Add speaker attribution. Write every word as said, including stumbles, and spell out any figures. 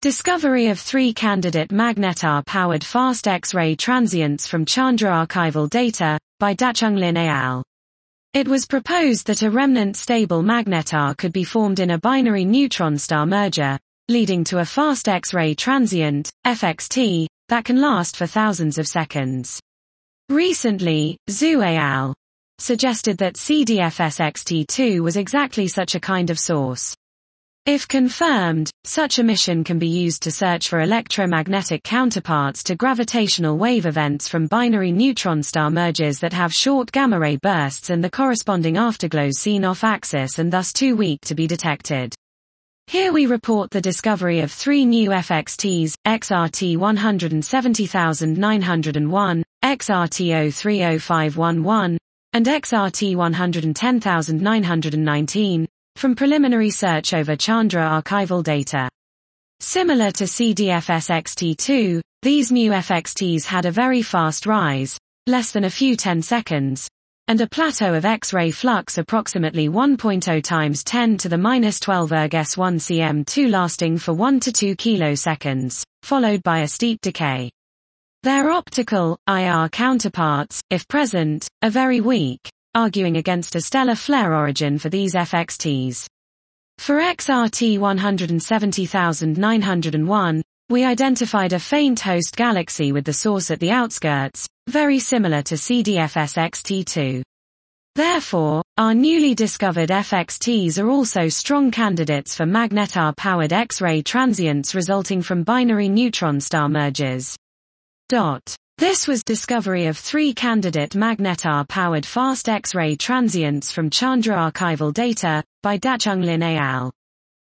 Speaker 1: Discovery of three candidate magnetar-powered fast X-ray transients from Chandra archival data, by Dachung Lin et al. It was proposed that a remnant stable magnetar could be formed in a binary neutron star merger, leading to a fast X-ray transient, F X T, that can last for thousands of seconds. Recently, Zhu et al. Suggested that C D F S X T two was exactly such a kind of source. If confirmed, such a mission can be used to search for electromagnetic counterparts to gravitational wave events from binary neutron star mergers that have short gamma-ray bursts and the corresponding afterglows seen off-axis and thus too weak to be detected. Here we report the discovery of three new F X Ts, X R T one hundred seventy thousand nine hundred one, X R T zero three zero five one one, and X R T one hundred ten thousand nine hundred nineteen, from preliminary search over Chandra archival data. Similar to C D F S X T two, these new F X Ts had a very fast rise, less than a few ten seconds, and a plateau of X-ray flux approximately one point zero times ten to the minus twelve erg S one C M two lasting for one to two kiloseconds, followed by a steep decay. Their optical, I R counterparts, if present, are very weak, arguing against a stellar flare origin for these F X Ts. For X R T one hundred seventy thousand nine hundred one, we identified a faint host galaxy with the source at the outskirts, very similar to C D F S X T two. Therefore, our newly discovered F X Ts are also strong candidates for magnetar-powered X-ray transients resulting from binary neutron star mergers. Dot. This was discovery of three candidate magnetar-powered fast X-ray transients from Chandra archival data, by Dachung Lin et al.